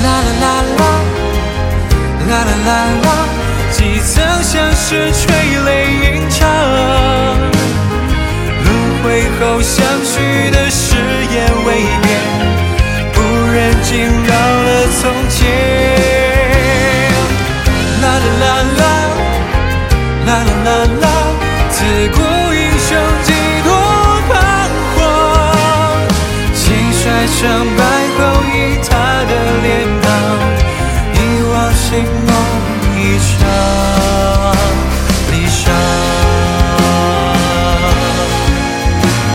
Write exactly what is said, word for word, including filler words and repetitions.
啦啦啦啦，几曾相识垂泪吟唱，轮回后相许的誓言未变，不忍惊扰了从前。啦啦啦啦，啦啦啦